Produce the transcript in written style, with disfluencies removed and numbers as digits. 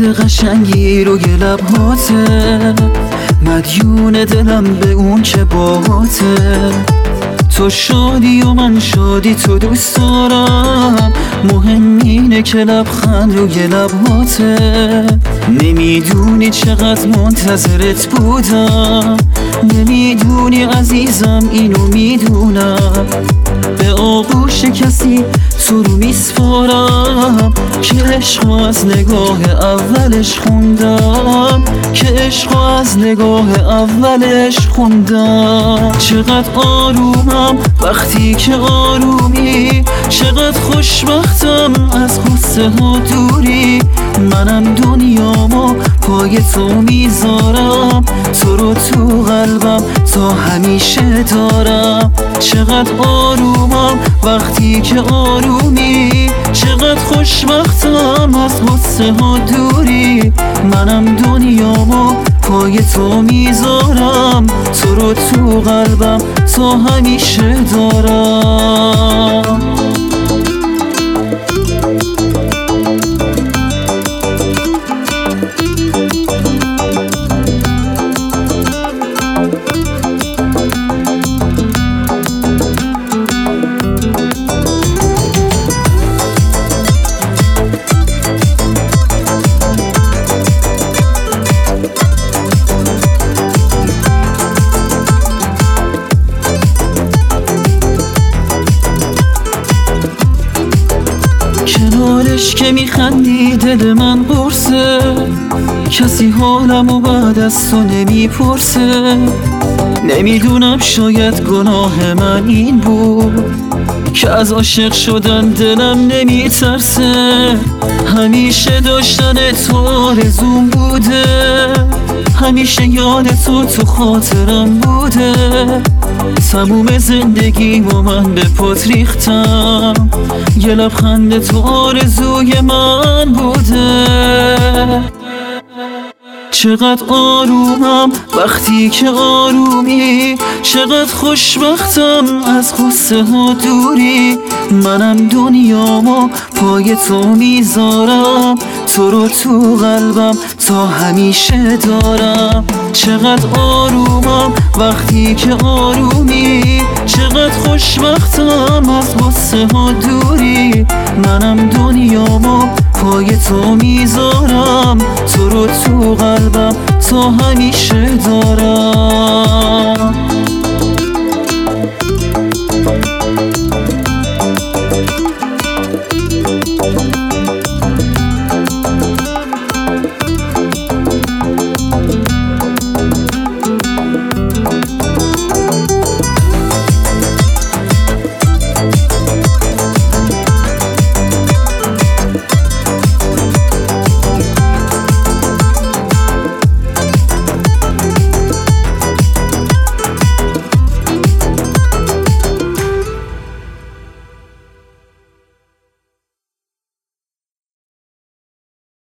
گل قشنگی رو یه لبهاته، مدیون دلم به اون که باهاته. تو شادی و من شادی، تو دوست دارم، مهم اینه که لبخند رو یه لبهاته. نمیدونی چقدر منتظرت بودم، نمیدونی عزیزم اینو میدونم. به آغوش کسی تو رو میسپارم که عشق از نگاه اولش خوندم، که عشق از نگاه اولش خوندم. چقدر آرومم وقتی که آرومی، چقدر خوشبختم از غصه ها دوری. منم دنیامو پای تو میذارم، تو رو تو قلبم تا همیشه دارم. چقدر آرومم وقتی که آرومی، چقدر خوشبختم از غصه ها دوری. منم دنیامو پای تو میذارم، تو رو تو قلبم تا همیشه دارم. کنارش که میخندی دل من قرصه، کسی حالمو بعد از تو نمیپرسه. نمیدونم شاید گناه من این بود که از عاشق شدن دلم نمیترسه. همیشه داشتن تو آرزوم بوده، همیشه یاد تو خاطرم بوده. تموم زندگی و من به پات ریختم، یه لبخند تو آرزوی من بوده. چقدر آرومم وقتی که آرومی، چقدر خوشبختم از غصه ها دوری. منم دنیامو پای تو میذارم، تو رو تو قلبم تا همیشه دارم. چقدر آرومم وقتی که آرومی، چقدر خوشبختم از غصه ها دوری. منم دنیامو پای تو میذارم، تو رو تو قلبم تا همیشه دارم.